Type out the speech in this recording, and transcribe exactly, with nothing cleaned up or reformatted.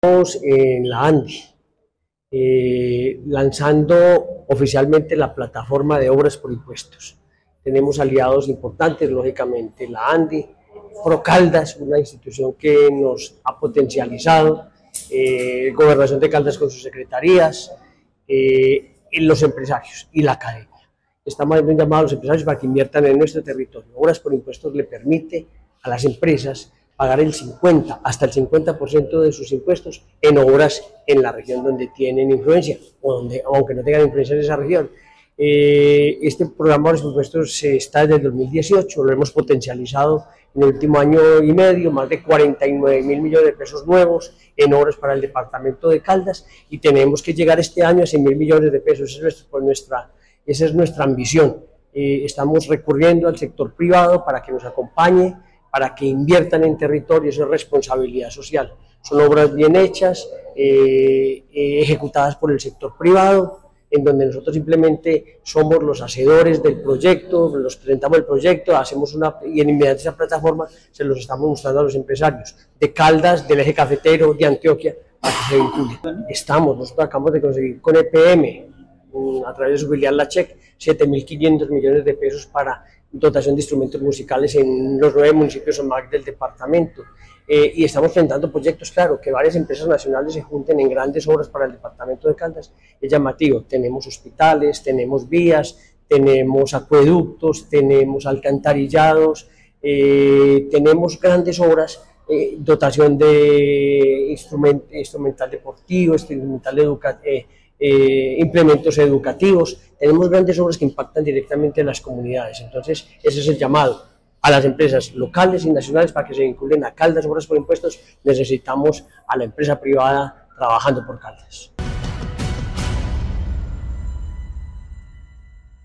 En la ANDI, eh, lanzando oficialmente la plataforma de obras por impuestos. Tenemos aliados importantes, lógicamente, la ANDI, ProCaldas, una institución que nos ha potencializado, eh, Gobernación de Caldas con sus secretarías, eh, los empresarios y la academia. Estamos haciendo un llamado a los empresarios para que inviertan en nuestro territorio. Obras por impuestos le permite a las empresas pagar el cincuenta, hasta el cincuenta por ciento de sus impuestos en obras en la región donde tienen influencia, o donde, aunque no tengan influencia en esa región. Eh, este programa de los impuestos está desde el dos mil dieciocho, lo hemos potencializado en el último año y medio, más de cuarenta y nueve mil millones de pesos nuevos en obras para el departamento de Caldas, y tenemos que llegar este año a cien mil millones de pesos. Esa es nuestra, pues nuestra, esa es nuestra ambición. Eh, estamos recurriendo al sector privado para que nos acompañe, para que inviertan en territorio. Eso es responsabilidad social. Son obras bien hechas, eh, eh, ejecutadas por el sector privado, en donde nosotros simplemente somos los hacedores del proyecto, los presentamos el proyecto, hacemos una, y en mediante esa plataforma se los estamos mostrando a los empresarios de Caldas, del eje cafetero, de Antioquia, para que se vinculen. Estamos, nosotros acabamos de conseguir con E P M, a través de su filial La Check, siete mil quinientos millones de pesos para dotación de instrumentos musicales en los nueve municipios O M A C del departamento. Eh, y estamos presentando proyectos, claro, que varias empresas nacionales se junten en grandes obras para el departamento de Caldas. Es llamativo, tenemos hospitales, tenemos vías, tenemos acueductos, tenemos alcantarillados, eh, tenemos grandes obras, eh, dotación de instrument, instrumental deportivo, instrumental educativo, eh, Eh, implementos educativos. Tenemos grandes obras que impactan directamente en las comunidades. Entonces ese es el llamado a las empresas locales y nacionales para que se vinculen a Caldas, obras por impuestos. Necesitamos a la empresa privada trabajando por Caldas.